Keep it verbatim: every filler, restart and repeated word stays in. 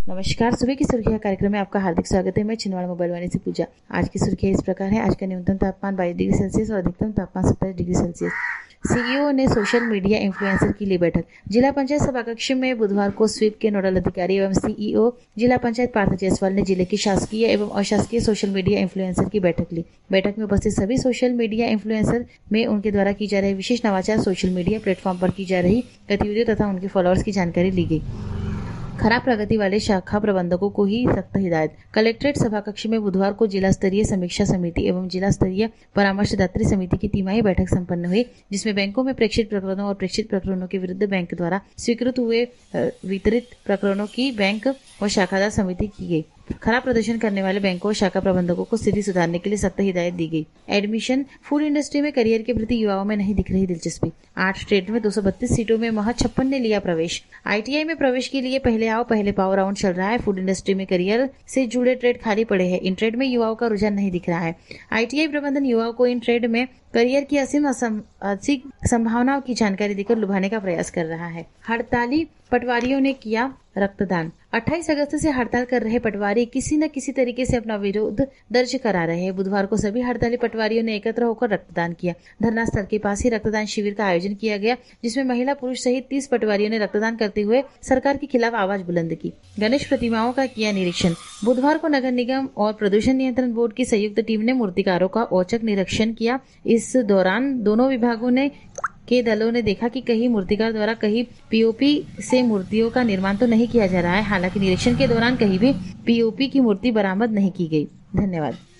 नमस्कार, सुबह की सुर्खियां कार्यक्रम में आपका हार्दिक स्वागत है। मैं छिंदवाड़ा मोबाइल वाणी से पूजा। आज की सुर्खियां इस प्रकार है। आज का न्यूनतम तापमान बाईस डिग्री सेल्सियस और अधिकतम तापमान सत्ताईस डिग्री सेल्सियस। सीईओ ने सोशल मीडिया इन्फ्लुएंसर की ली बैठक। जिला पंचायत सभाकक्ष में बुधवार को स्वीप के नोडल अधिकारी एवं सीईओ जिला पंचायत पार्थ जायसवाल ने जिले की शासकीय एवं अशासकीय सोशल मीडिया इन्फ्लुएंसर की बैठक ली। बैठक में उपस्थित सभी सोशल मीडिया इन्फ्लुएंसर में उनके द्वारा की जा रही विशेष नवाचार, सोशल मीडिया प्लेटफॉर्म पर की जा रही गतिविधियों तथा उनके फॉलोअर्स की जानकारी ली गई। खराब प्रगति वाले शाखा प्रबंधकों को ही सख्त हिदायत। कलेक्ट्रेट सभाकक्ष में बुधवार को जिला स्तरीय समीक्षा समिति एवं जिला स्तरीय परामर्शदात्री समिति की तिमाही बैठक संपन्न हुई, जिसमें बैंकों में प्रेक्षित प्रकरणों और प्रेक्षित प्रकरणों के विरुद्ध बैंक द्वारा स्वीकृत हुए वितरित प्रकरणों की बैंक व शाखादार समिति की गई। खराब प्रदर्शन करने वाले बैंकों और शाखा प्रबंधकों को स्थिति सुधारने के लिए सख्त हिदायत दी गई। एडमिशन। फूड इंडस्ट्री में करियर के प्रति युवाओं में नहीं दिख रही दिलचस्पी। आठ स्टेट में दो सौ बत्तीस सीटों में महज छप्पन ने लिया प्रवेश। आईटीआई में प्रवेश के लिए पहले आओ पहले पाओ राउंड चल रहा है। फूड इंडस्ट्री में करियर से जुड़े ट्रेड खाली पड़े हैं। इन ट्रेड में युवाओं का रुझान नहीं दिख रहा है। आईटीआई प्रबंधन युवाओं को इन ट्रेड में करियर की असीम असीम संभावनाओं की जानकारी देकर लुभाने का प्रयास कर रहा है। हड़ताली पटवारियों ने किया रक्तदान। अट्ठाईस अगस्त से हड़ताल कर रहे पटवारी किसी न किसी तरीके से अपना विरोध दर्ज करा रहे हैं। बुधवार को सभी हड़ताली पटवारियों ने एकत्र होकर रक्तदान किया। धरना स्थल के पास ही रक्तदान शिविर का आयोजन किया गया, जिसमें महिला पुरुष सहित तीस पटवारियों ने रक्तदान करते हुए सरकार के खिलाफ आवाज बुलंद की। गणेश प्रतिमाओं का किया निरीक्षण। बुधवार को नगर निगम और प्रदूषण नियंत्रण बोर्ड की संयुक्त टीम ने मूर्तिकारों का औचक निरीक्षण किया। इस दौरान दोनों विभागों ने के दलों ने देखा कि कहीं मूर्तिकार द्वारा कहीं पीओपी से मूर्तियों का निर्माण तो नहीं किया जा रहा है। हालांकि निरीक्षण के दौरान कहीं भी पीओपी की मूर्ति बरामद नहीं की गई। धन्यवाद।